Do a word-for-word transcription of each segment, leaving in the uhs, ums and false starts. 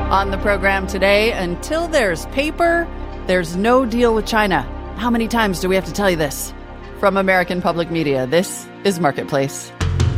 On the program today, until there's paper, there's no deal with China. How many times do we have to tell you this? From American Public Media, this is Marketplace.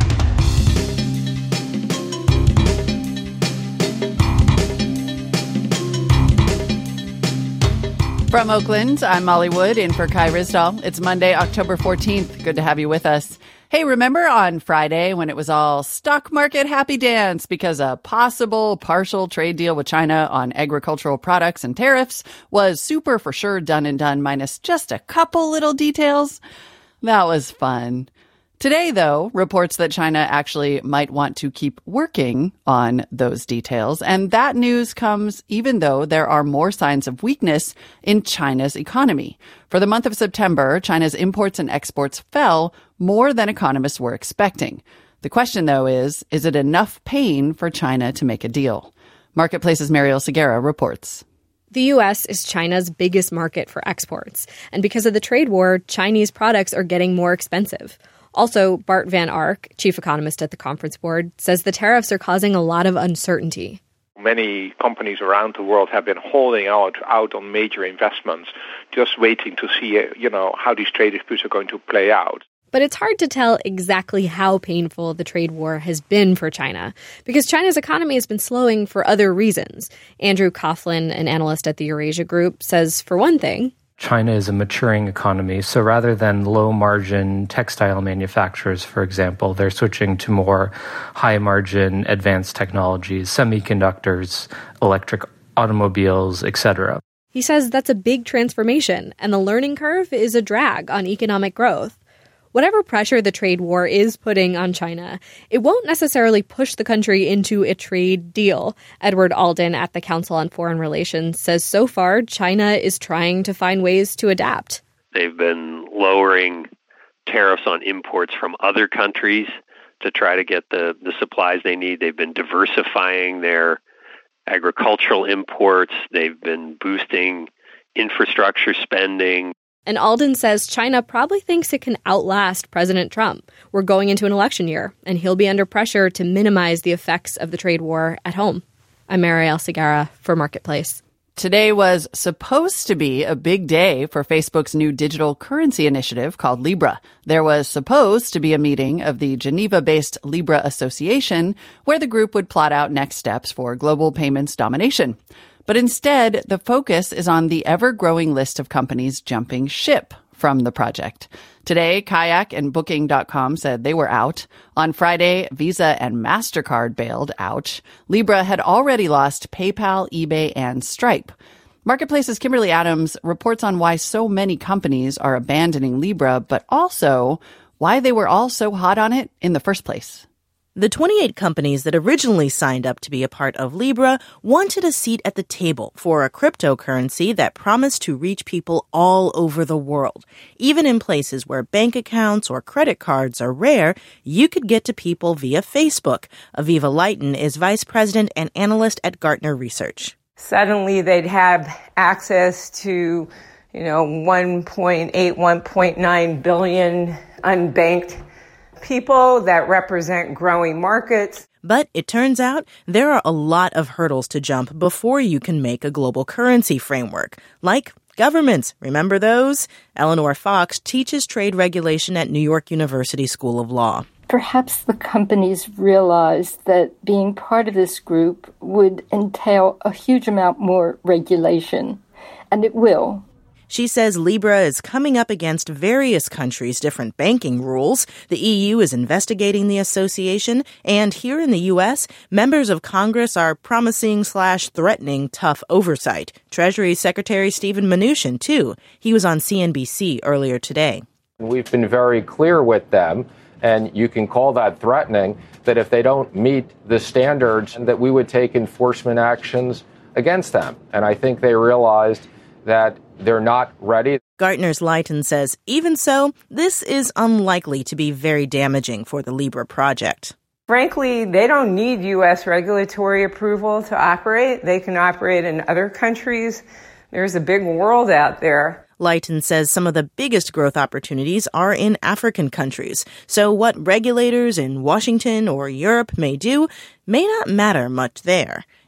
From Oakland, I'm Molly Wood, in for Kai Risdall. It's Monday, October fourteenth. Good to have you with us. Hey, remember on Friday when it was all stock market happy dance because a possible partial trade deal with China on agricultural products and tariffs was super for sure done and done minus just a couple little details? That was fun. Today, though, reports that China actually might want to keep working on those details. And that news comes even though there are more signs of weakness in China's economy. For the month of September, China's imports and exports fell more than economists were expecting. The question, though, is, is it enough pain for China to make a deal? Marketplace's Mariel Segura reports. The U S is China's biggest market for exports. And because of the trade war, Chinese products are getting more expensive. Also, Bart Van Ark, chief economist at the Conference Board, says the tariffs are causing a lot of uncertainty. Many companies around the world have been holding out, out on major investments, just waiting to see, you know, how these trade disputes are going to play out. But it's hard to tell exactly how painful the trade war has been for China, because China's economy has been slowing for other reasons. Andrew Coughlin, an analyst at the Eurasia Group, says, for one thing, China is a maturing economy, so rather than low-margin textile manufacturers, for example, they're switching to more high-margin advanced technologies, semiconductors, electric automobiles, et cetera. He says that's a big transformation, and the learning curve is a drag on economic growth. Whatever pressure the trade war is putting on China, it won't necessarily push the country into a trade deal. Edward Alden at the Council on Foreign Relations says so far China is trying to find ways to adapt. They've been lowering tariffs on imports from other countries to try to get the, the supplies they need. They've been diversifying their agricultural imports. They've been boosting infrastructure spending. And Alden says China probably thinks it can outlast President Trump. We're going into an election year, and he'll be under pressure to minimize the effects of the trade war at home. I'm Mariel Segura for Marketplace. Today was supposed to be a big day for Facebook's new digital currency initiative called Libra. There was supposed to be a meeting of the Geneva-based Libra Association where the group would plot out next steps for global payments domination. But instead, the focus is on the ever-growing list of companies jumping ship from the project. Today, Kayak and Booking dot com said they were out. On Friday, Visa and MasterCard bailed out. Libra had already lost PayPal, eBay, and Stripe. Marketplace's Kimberly Adams reports on why so many companies are abandoning Libra, but also why they were all so hot on it in the first place. The twenty-eight companies that originally signed up to be a part of Libra wanted a seat at the table for a cryptocurrency that promised to reach people all over the world. Even in places where bank accounts or credit cards are rare, you could get to people via Facebook. Aviva Lighton is vice president and analyst at Gartner Research. Suddenly they'd have access to, you know, one point eight, one point nine billion unbanked people that represent growing markets. But it turns out there are a lot of hurdles to jump before you can make a global currency framework, like governments. Remember those? Eleanor Fox teaches trade regulation at New York University School of Law. Perhaps the companies realized that being part of this group would entail a huge amount more regulation, and it will. She says Libra is coming up against various countries' different banking rules. The E U is investigating the association, and here in the U S, members of Congress are promising slash threatening tough oversight. Treasury Secretary Steven Mnuchin, too. He was on C N B C earlier today. We've been very clear with them, and you can call that threatening, that if they don't meet the standards, that we would take enforcement actions against them. And I think they realized that they're not ready. Gartner's Lighton says, even so, this is unlikely to be very damaging for the Libra project. Frankly, they don't need U S regulatory approval to operate. They can operate in other countries. There's a big world out there. Lighton says some of the biggest growth opportunities are in African countries. So what regulators in Washington or Europe may do may not matter much there.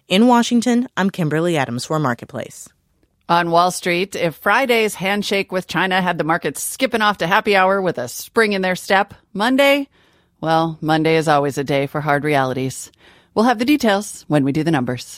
In Washington, I'm Kimberly Adams for Marketplace. On Wall Street, if Friday's handshake with China had the markets skipping off to happy hour with a spring in their step, Monday, well, Monday is always a day for hard realities. We'll have the details when we do the numbers.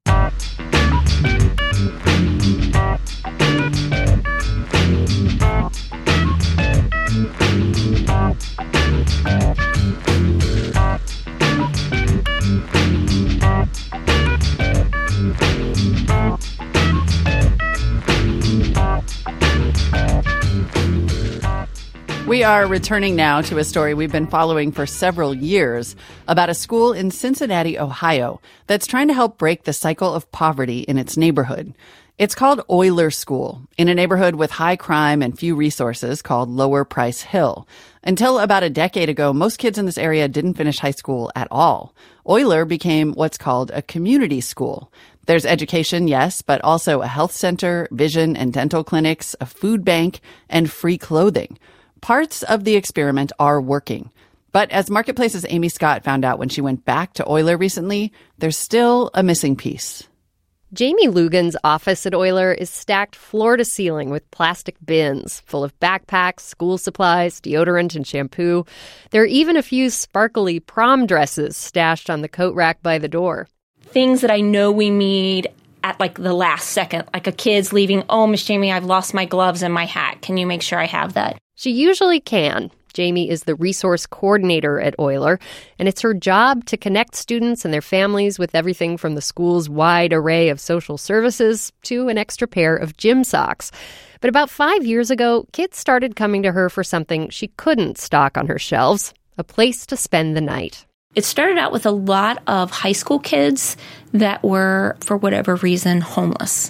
We are returning now to a story we've been following for several years about a school in Cincinnati, Ohio, that's trying to help break the cycle of poverty in its neighborhood. It's called Oyler School, in a neighborhood with high crime and few resources called Lower Price Hill. Until about a decade ago, most kids in this area didn't finish high school at all. Oyler became what's called a community school. There's education, yes, but also a health center, vision and dental clinics, a food bank, and free clothing. Parts of the experiment are working. But as Marketplace's Amy Scott found out when she went back to Oyler recently, there's still a missing piece. Jamie Lugan's office at Oyler is stacked floor to ceiling with plastic bins full of backpacks, school supplies, deodorant, and shampoo. There are even a few sparkly prom dresses stashed on the coat rack by the door. Things that I know we need at like the last second, like a kid's leaving, oh, Miss Jamie, I've lost my gloves and my hat. Can you make sure I have that? She usually can. Jamie is the resource coordinator at Oyler, and it's her job to connect students and their families with everything from the school's wide array of social services to an extra pair of gym socks. But about five years ago, kids started coming to her for something she couldn't stock on her shelves, a place to spend the night. It started out with a lot of high school kids that were, for whatever reason, homeless.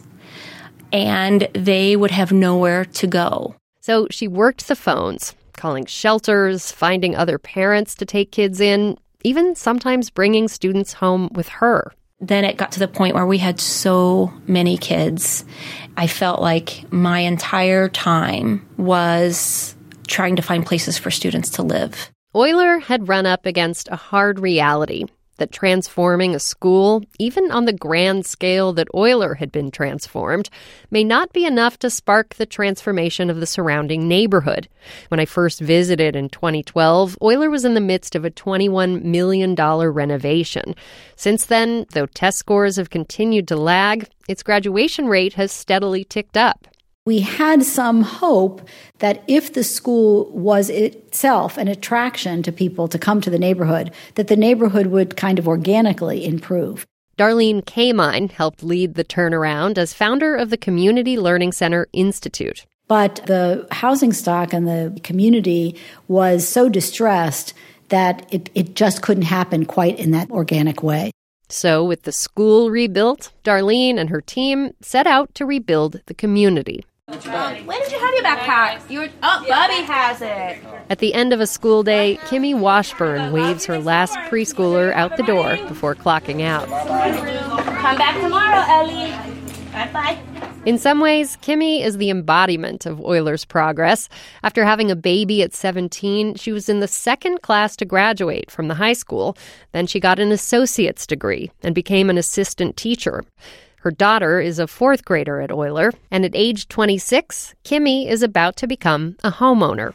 And they would have nowhere to go. So she worked the phones, calling shelters, finding other parents to take kids in, even sometimes bringing students home with her. Then it got to the point where we had so many kids. I felt like my entire time was trying to find places for students to live. Oyler had run up against a hard reality that transforming a school, even on the grand scale that Oyler had been transformed, may not be enough to spark the transformation of the surrounding neighborhood. When I first visited in twenty twelve, Oyler was in the midst of a twenty-one million dollars renovation. Since then, though test scores have continued to lag, its graduation rate has steadily ticked up. We had some hope that if the school was itself an attraction to people to come to the neighborhood, that the neighborhood would kind of organically improve. Darlene Kamine helped lead the turnaround as founder of the Community Learning Center Institute. But the housing stock and the community was so distressed that it, it just couldn't happen quite in that organic way. So with the school rebuilt, Darlene and her team set out to rebuild the community. Um, when did you have your backpack? You were, oh, Bubby has it. At the end of a school day, Kimmy Washburn waves her last preschooler out the door before clocking out. Come back tomorrow, Ellie. Bye-bye. In some ways, Kimmy is the embodiment of Oyler's progress. After having a baby at seventeen, she was in the second class to graduate from the high school. Then she got an associate's degree and became an assistant teacher. Her daughter is a fourth grader at Oyler, and at age twenty-six, Kimmy is about to become a homeowner.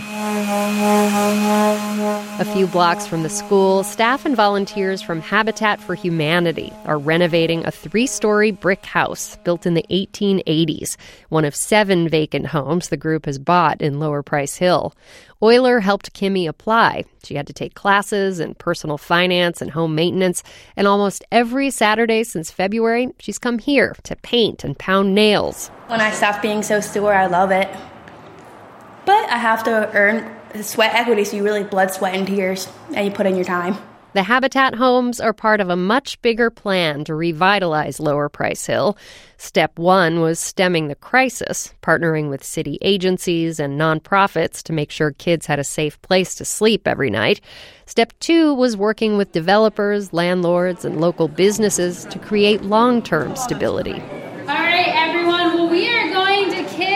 A few blocks from the school, staff and volunteers from Habitat for Humanity are renovating a three-story brick house built in the eighteen eighties, one of seven vacant homes the group has bought in Lower Price Hill. Oyler helped Kimmy apply. She had to take classes in personal finance and home maintenance, and almost every Saturday since February, she's come here to paint and pound nails. When I stopped being so sore, I love it. But I have to earn sweat equity, so you really blood, sweat, and tears, and you put in your time. The Habitat homes are part of a much bigger plan to revitalize Lower Price Hill. Step one was stemming the crisis, partnering with city agencies and nonprofits to make sure kids had a safe place to sleep every night. Step two was working with developers, landlords, and local businesses to create long-term stability. All right, everyone. Well, we are going to kick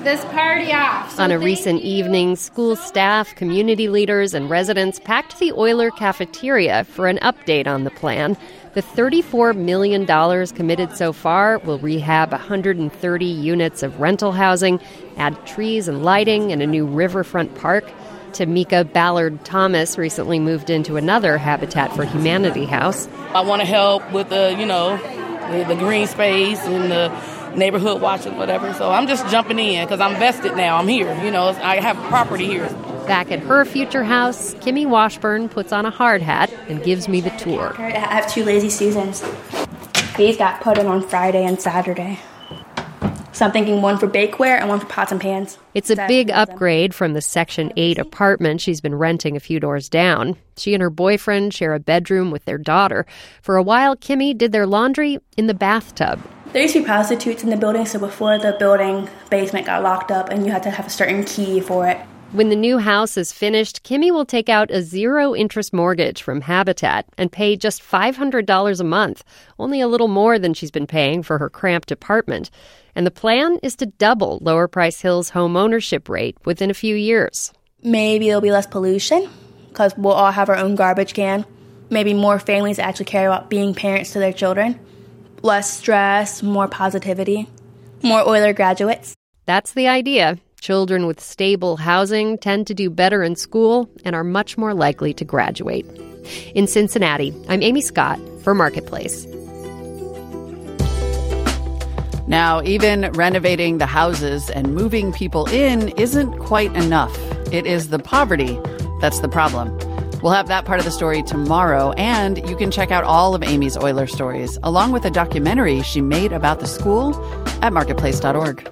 this party off. So On a recent evening, school staff, community leaders, and residents packed the Euler cafeteria for an update on the plan. The thirty-four million dollars committed so far will rehab one hundred thirty units of rental housing, add trees and lighting, and a new riverfront park. Tamika Ballard Thomas recently moved into another Habitat for Humanity house. I want to help with the, you know, the, the green space and the neighborhood watch and whatever. So I'm just jumping in because I'm vested now. I'm here. You know, I have property here. Back at her future house, Kimmy Washburn puts on a hard hat and gives me the tour. I have two Lazy Susans. These got put in on Friday and Saturday. So I'm thinking one for bakeware and one for pots and pans. It's a big upgrade from the Section eight apartment she's been renting a few doors down. She and her boyfriend share a bedroom with their daughter. For a while, Kimmy did their laundry in the bathtub. There used to be prostitutes in the building, so before the building basement got locked up and you had to have a certain key for it. When the new house is finished, Kimmy will take out a zero-interest mortgage from Habitat and pay just five hundred dollars a month, only a little more than she's been paying for her cramped apartment. And the plan is to double Lower Price Hills' home ownership rate within a few years. Maybe there'll be less pollution, because we'll all have our own garbage can. Maybe more families actually care about being parents to their children. Less stress, more positivity, more Euler graduates. That's the idea. Children with stable housing tend to do better in school and are much more likely to graduate. In Cincinnati, I'm Amy Scott for Marketplace. Now, even renovating the houses and moving people in isn't quite enough. It is the poverty that's the problem. We'll have that part of the story tomorrow, and you can check out all of Amy's Euler stories, along with a documentary she made about the school at marketplace dot org.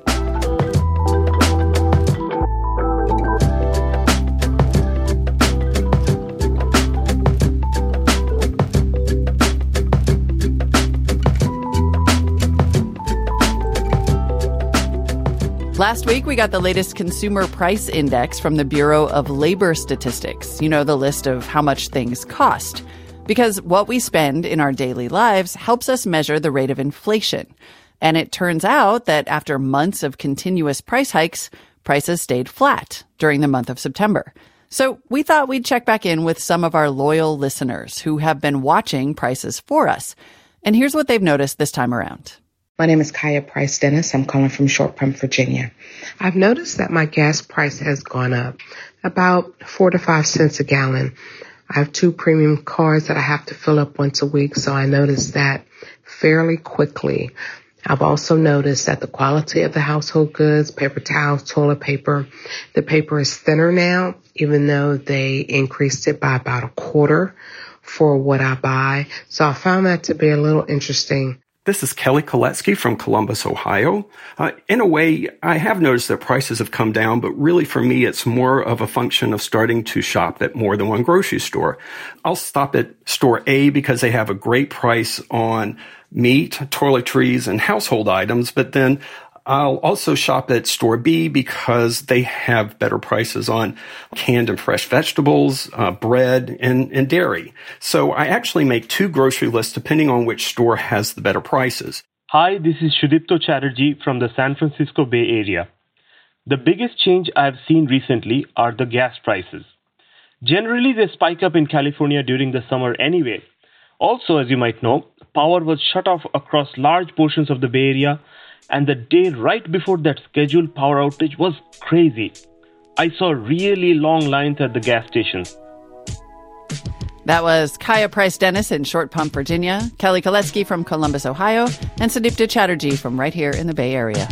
Last week, we got the latest consumer price index from the Bureau of Labor Statistics. You know, the list of how much things cost. Because what we spend in our daily lives helps us measure the rate of inflation. And it turns out that after months of continuous price hikes, prices stayed flat during the month of September. So we thought we'd check back in with some of our loyal listeners who have been watching prices for us. And here's what they've noticed this time around. My name is Kaya Price Dennis. I'm calling from Short Pump, Virginia. I've noticed that my gas price has gone up about four to five cents a gallon. I have two premium cars that I have to fill up once a week, so I noticed that fairly quickly. I've also noticed that the quality of the household goods, paper towels, toilet paper, the paper is thinner now, even though they increased it by about a quarter for what I buy. So I found that to be a little interesting. This is Kelly Koletsky from Columbus, Ohio. Uh, in a way, I have noticed that prices have come down, but really for me, it's more of a function of starting to shop at more than one grocery store. I'll stop at store A because they have a great price on meat, toiletries, and household items, but then I'll also shop at store B because they have better prices on canned and fresh vegetables, uh, bread, and, and dairy. So I actually make two grocery lists depending on which store has the better prices. Hi, this is Shudipto Chatterjee from the San Francisco Bay Area. The biggest change I've seen recently are the gas prices. Generally, they spike up in California during the summer anyway. Also, as you might know, power was shut off across large portions of the Bay Area, and the day right before that scheduled power outage was crazy. I saw really long lines at the gas stations. That was Kaya Price Dennis in Short Pump, Virginia, Kelly Koletsky from Columbus, Ohio, and Sudipta Chatterjee from right here in the Bay Area.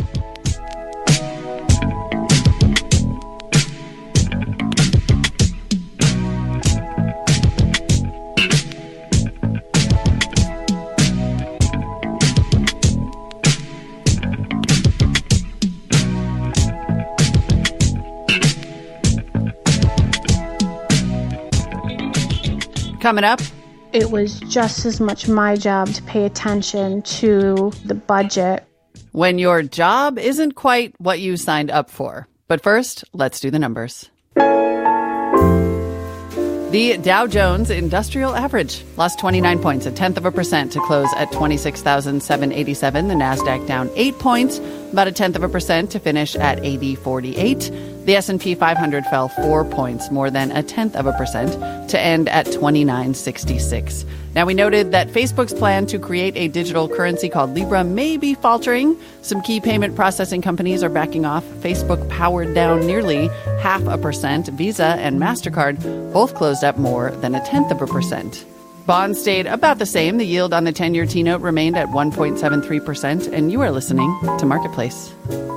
Coming up, it was just as much my job to pay attention to the budget. When your job isn't quite what you signed up for. But first, let's do the numbers. The Dow Jones Industrial Average lost twenty-nine points, a tenth of a percent, to close at twenty-six thousand seven hundred eighty-seven. The NASDAQ down eight points, about a tenth of a percent, to finish at eighty forty-eight. The S and P five hundred fell four points, more than a tenth of a percent, to end at twenty-nine sixty-six. Now, we noted that Facebook's plan to create a digital currency called Libra may be faltering. Some key payment processing companies are backing off. Facebook powered down nearly half a percent. Visa and MasterCard both closed up more than a tenth of a percent. Bonds stayed about the same. The yield on the ten-year T-note remained at one point seven three percent. And you are listening to Marketplace.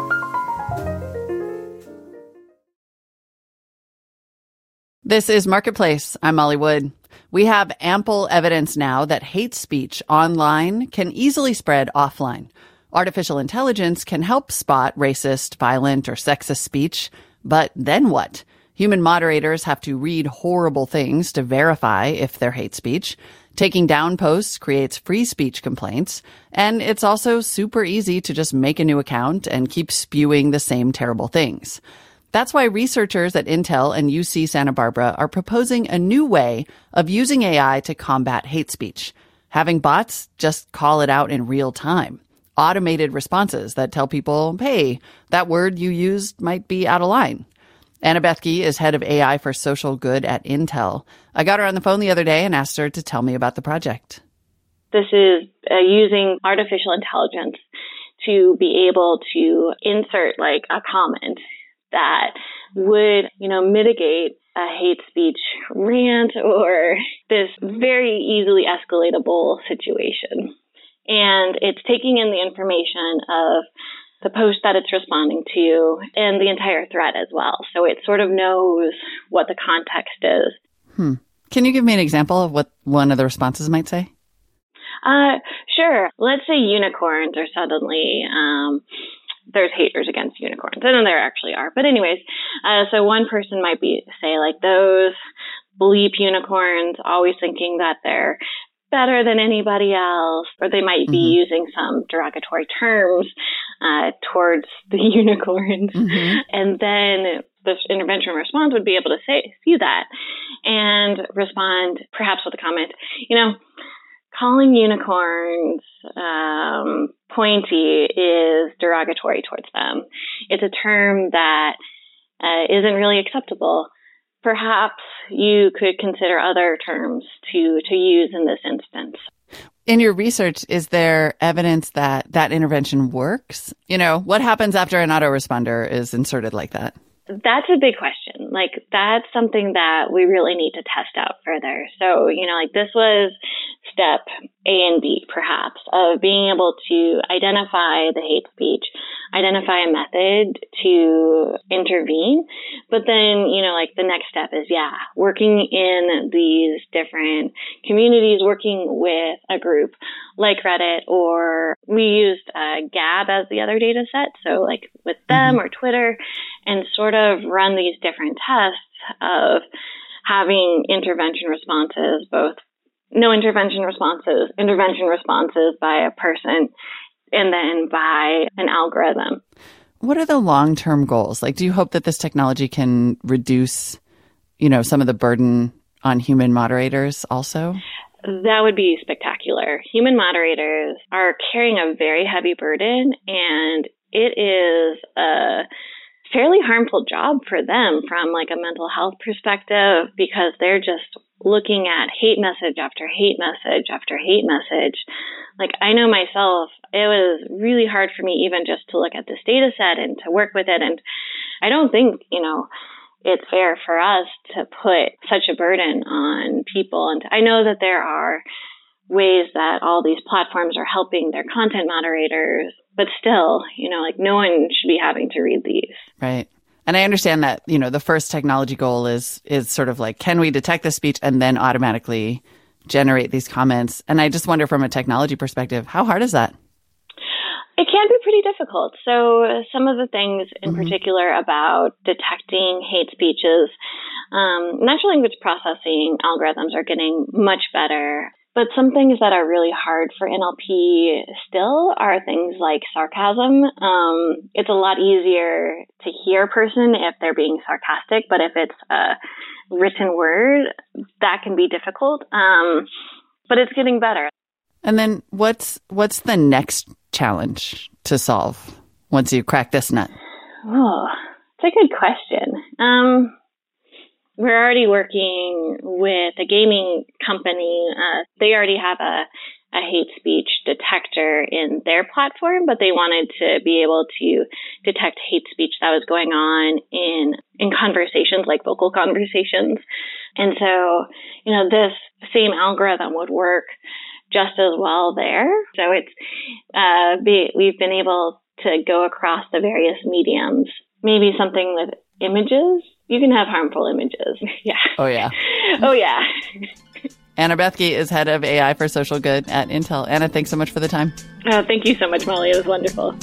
This is Marketplace. I'm Molly Wood. We have ample evidence now that hate speech online can easily spread offline. Artificial intelligence can help spot racist, violent, or sexist speech. But then what? Human moderators have to read horrible things to verify if they're hate speech. Taking down posts creates free speech complaints. And it's also super easy to just make a new account and keep spewing the same terrible things. That's why researchers at Intel and U C Santa Barbara are proposing a new way of using A I to combat hate speech. Having bots just call it out in real time. Automated responses that tell people, hey, that word you used might be out of line. Anna Bethke is head of A I for social good at Intel. I got her on the phone the other day and asked her to tell me about the project. This is uh, using artificial intelligence to be able to insert like a comment that would, you know, mitigate a hate speech rant or this very easily escalatable situation. And it's taking in the information of the post that it's responding to and the entire thread as well. So it sort of knows what the context is. Hmm. Can you give me an example of what one of the responses might say? Uh, sure. Let's say unicorns are suddenly... Um, there's haters against unicorns. And there actually are. But anyways, uh, so one person might be say like those bleep unicorns, always thinking that they're better than anybody else, or they might be mm-hmm. using some derogatory terms uh, towards the unicorns. Mm-hmm. And then the intervention response would be able to say, see that and respond perhaps with a comment, you know, calling unicorns um, pointy is derogatory towards them. It's a term that uh, isn't really acceptable. Perhaps you could consider other terms to, to use in this instance. In your research, is there evidence that that intervention works? You know, what happens after an autoresponder is inserted like that? That's a big question. Like, that's something that we really need to test out further. So, you know, like this was step A and B, perhaps, of being able to identify the hate speech, identify a method to intervene. But then, you know, like the next step is, yeah, working in these different communities, working with a group like Reddit, or we used uh, Gab as the other data set. So like with them or Twitter, and sort of run these different tests of having intervention responses, both no intervention responses, intervention responses by a person, and then by an algorithm. What are the long-term goals? Like, do you hope that this technology can reduce, you know, some of the burden on human moderators also? That would be spectacular. Human moderators are carrying a very heavy burden, and it is a fairly harmful job for them from like a mental health perspective, because they're just looking at hate message after hate message after hate message. Like, I know myself, it was really hard for me even just to look at this data set and to work with it. And I don't think, you know, it's fair for us to put such a burden on people. And I know that there are ways that all these platforms are helping their content moderators, but still, you know, like no one should be having to read these. Right. And I understand that, you know, the first technology goal is is sort of like, can we detect the speech and then automatically generate these comments? And I just wonder, from a technology perspective, how hard is that? It can be pretty difficult. So uh, some of the things in mm-hmm. particular about detecting hate speeches, um, natural language processing algorithms are getting much better. But some things that are really hard for N L P still are things like sarcasm. Um, it's a lot easier to hear a person if they're being sarcastic, but if it's a written word, that can be difficult. Um, but it's getting better. And then what's what's the next challenge to solve once you crack this nut? Oh, it's a good question. Um, we're already working with a gaming company. Uh, they already have a, a hate speech detector in their platform, but they wanted to be able to detect hate speech that was going on in, in conversations, like vocal conversations. And so, you know, this same algorithm would work just as well there. So it's, uh, be, we've been able to go across the various mediums, maybe something with images. You can have harmful images. Yeah. Oh, yeah. Oh, yeah. Anna Bethke is head of A I for social good at Intel. Anna, thanks so much for the time. Oh, thank you so much, Molly. It was wonderful.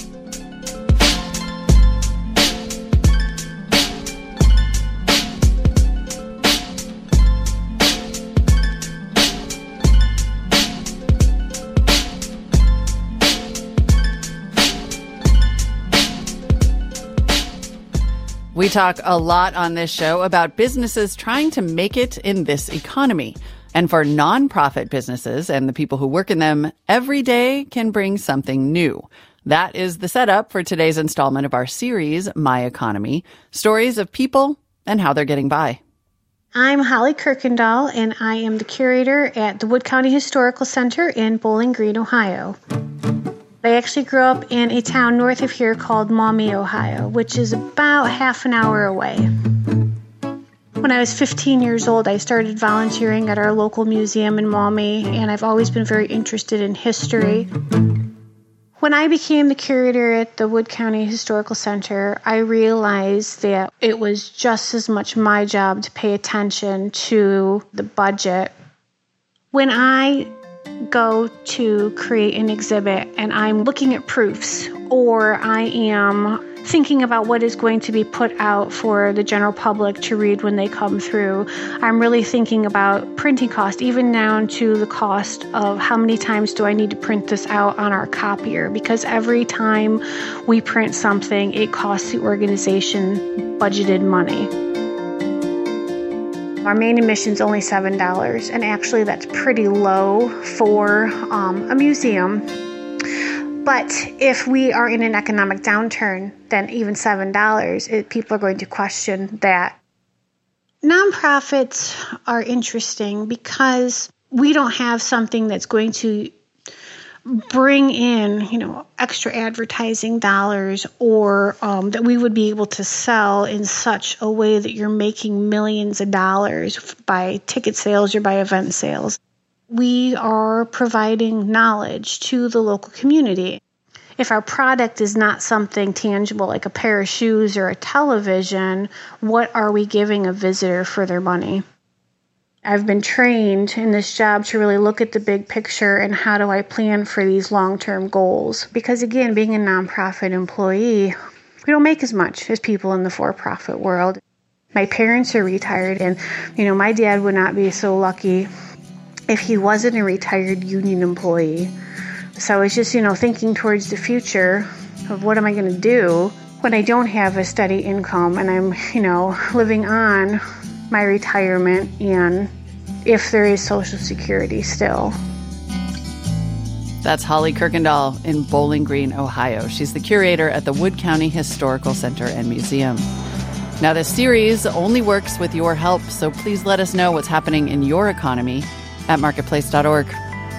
We talk a lot on this show about businesses trying to make it in this economy. And for nonprofit businesses and the people who work in them, every day can bring something new. That is the setup for today's installment of our series, My Economy, stories of people and how they're getting by. I'm Holly Kirkendall, and I am the curator at the Wood County Historical Center in Bowling Green, Ohio. I actually grew up in a town north of here called Maumee, Ohio, which is about half an hour away. When I was fifteen years old, I started volunteering at our local museum in Maumee, and I've always been very interested in history. When I became the curator at the Wood County Historical Center, I realized that it was just as much my job to pay attention to the budget. When I go to create an exhibit and I'm looking at proofs, or I am thinking about what is going to be put out for the general public to read when they come through, I'm really thinking about printing cost, even down to the cost of how many times do I need to print this out on our copier, because every time we print something, it costs the organization budgeted money. Our main admission is only seven dollars, and actually that's pretty low for um, a museum. But if we are in an economic downturn, then even seven dollars, it, people are going to question that. Nonprofits are interesting because we don't have something that's going to bring in, you know, extra advertising dollars, or um, that we would be able to sell in such a way that you're making millions of dollars by ticket sales or by event sales. We are providing knowledge to the local community. If our product is not something tangible like a pair of shoes or a television, what are we giving a visitor for their money? I've been trained in this job to really look at the big picture and how do I plan for these long-term goals. Because again, being a nonprofit employee, we don't make as much as people in the for-profit world. My parents are retired, and you know, my dad would not be so lucky if he wasn't a retired union employee. So I was just, you know, thinking towards the future of what am I going to do when I don't have a steady income and I'm, you know, living on my retirement, and if there is Social Security still. That's Holly Kirkendall in Bowling Green, Ohio. She's the curator at the Wood County Historical Center and Museum. Now, this series only works with your help, so please let us know what's happening in your economy at marketplace dot org.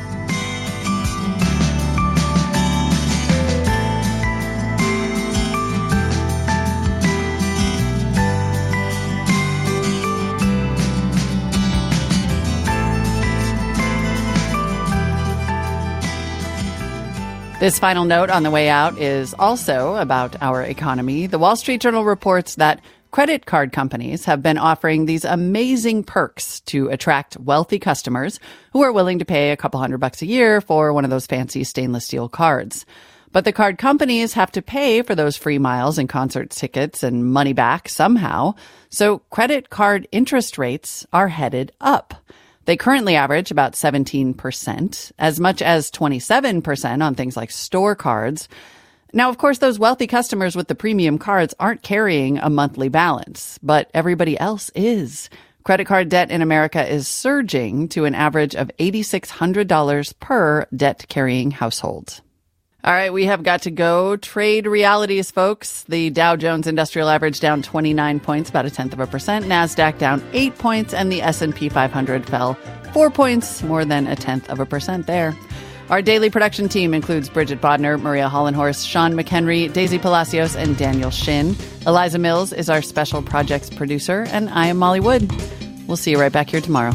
This final note on the way out is also about our economy. The Wall Street Journal reports that credit card companies have been offering these amazing perks to attract wealthy customers who are willing to pay a couple hundred bucks a year for one of those fancy stainless steel cards. But the card companies have to pay for those free miles and concert tickets and money back somehow. So credit card interest rates are headed up. They currently average about seventeen percent, as much as twenty-seven percent on things like store cards. Now, of course, those wealthy customers with the premium cards aren't carrying a monthly balance, but everybody else is. Credit card debt in America is surging to an average of eight thousand six hundred dollars per debt-carrying household. All right, we have got to go. Trade realities, folks. The Dow Jones Industrial Average down twenty-nine points, about a tenth of a percent. NASDAQ down eight points, and the S and P five hundred fell four points, more than a tenth of a percent there. Our daily production team includes Bridget Bodner, Maria Hollenhorst, Sean McHenry, Daisy Palacios, and Daniel Shin. Eliza Mills is our special projects producer, and I am Molly Wood. We'll see you right back here tomorrow.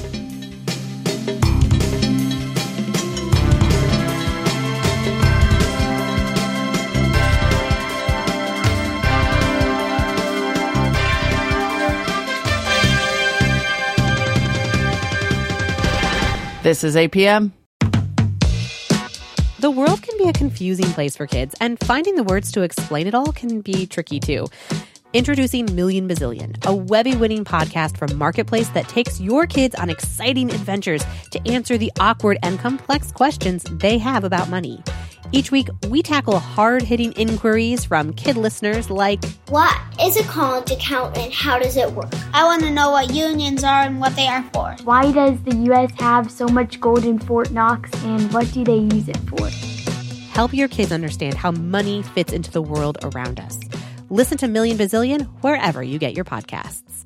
This is A P M. The world can be a confusing place for kids, and finding the words to explain it all can be tricky too. Introducing Million Bazillion, a Webby-winning podcast from Marketplace that takes your kids on exciting adventures to answer the awkward and complex questions they have about money. Each week, we tackle hard-hitting inquiries from kid listeners like, what is a college account and how does it work? I want to know what unions are and what they are for. Why does the U S have so much gold in Fort Knox and what do they use it for? Help your kids understand how money fits into the world around us. Listen to Million Bazillion wherever you get your podcasts.